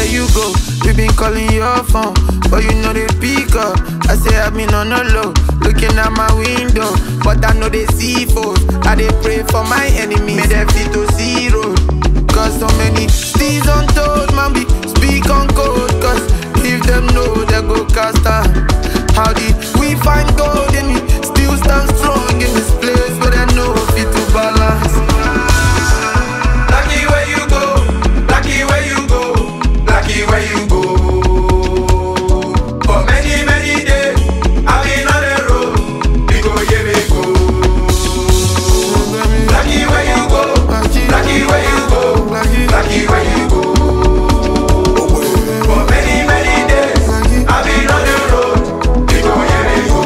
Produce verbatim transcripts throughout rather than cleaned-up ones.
where you go, we been calling your phone, but you know they pick up. I say I've been on the low, looking at my window, but I know they see foes. I they pray for my enemy, may they fit to zero. Cause so many steeds untold, man, be speak on code. Cause if them know, they go cast out. How did we find gold and we still stand strong in this place, but I know fit to balance. Lucky where you go, lucky where you go, lucky where you go. For many, many days, I've been on the road, we go, yeah, we go. Lucky where you go, lucky where you go, lucky where you go. For many, many days, I've been on the road, we go, yeah, we go.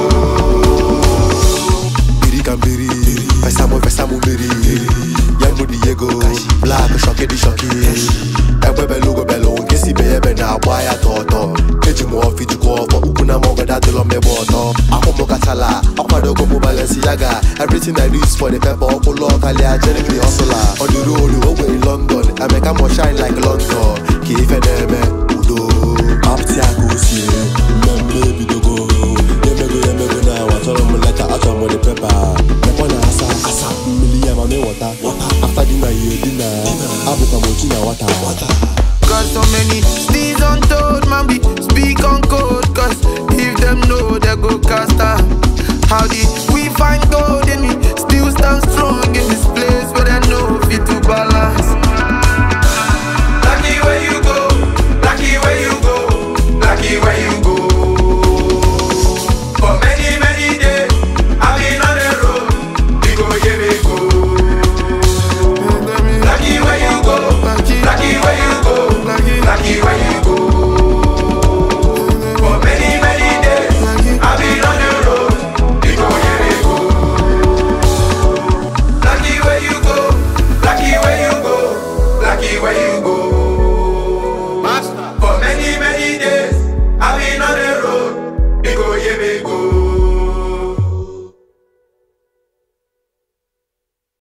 Biri Gambiri, Pesamo, Pesamo, Biri, Young Diego, Black, Shocky, Shocky, Ebebe Logo Bello, Gessi Bebe, now, why I thought, Kejimo, Fijiko, Ukuna Moga, that Lome Boto, Akomokatala, Akadogo Balenciaga, everything I do is for the pepper, Okolo, Kalia, Jenny Hustler, on the road, over in London, I make a more shine like London, Keep it